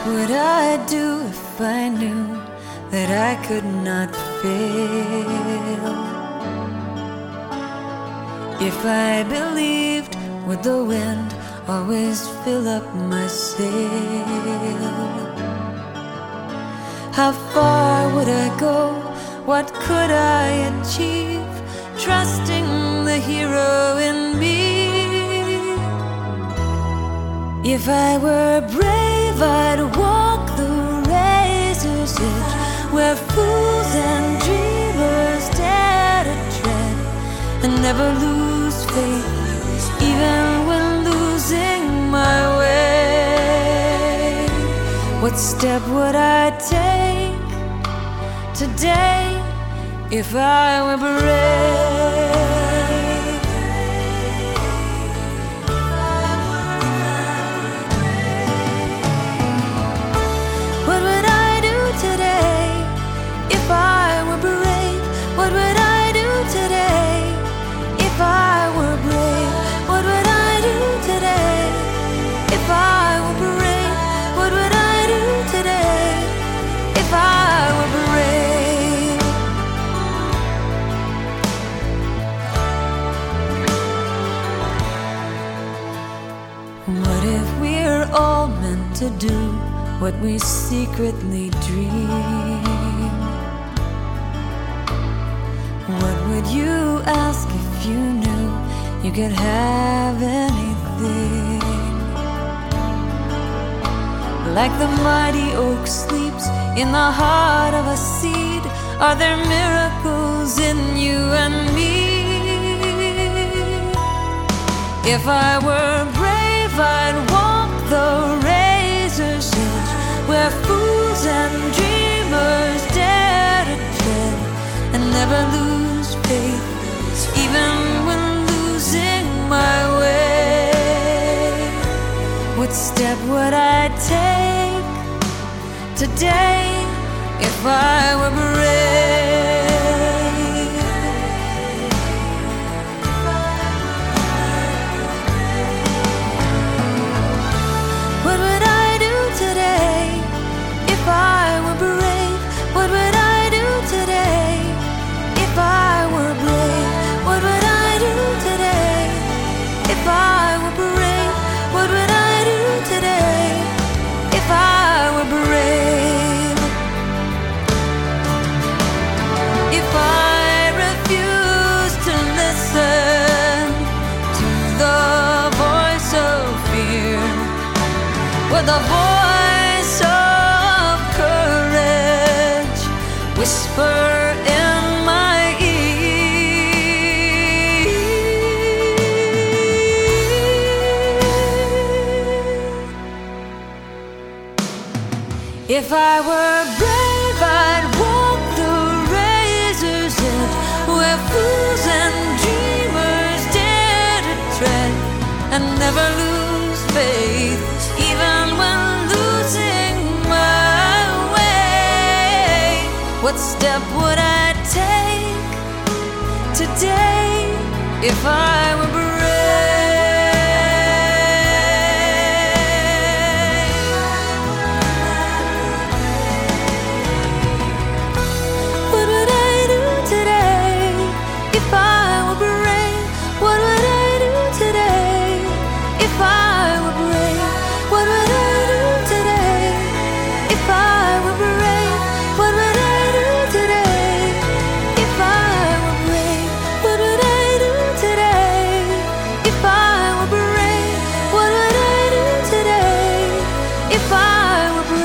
would I do if I knew that I could not fail? If I believed, would the wind always fill up my sail? How far would I go? What could I achieve? Trusting the hero in me. If I were brave, I'd walk the razor's edge, where fools and dreamers dare to tread, and never lose faith, even when losing my way. What step would I take today if I were brave? What would I do today if I were brave? What would I do today if I were brave? What would I do today if I were brave? What would I do today if I were brave? What if we're all meant to do what we secretly dream? What would you ask if you knew you could have anything? Like the mighty oak sleeps in the heart of a seed, are there miracles in you and me? If I were brave, I'd walk the razor's edge, where fools and dreamers dare to tread, and never lose faith, even when losing my way. What step would I take today if I were brave? What would I do today if I were brave? What would I do today if I were brave? What would I do today if I were brave? What would I do today if I were brave? If I refuse to listen to the voice of fear, with the voice of courage whisper in my ear. If I were brave, I'd walk the razor's edge, where fools and dreamers dare to tread, and never lose faith, even when losing my way. What step would I take today if I were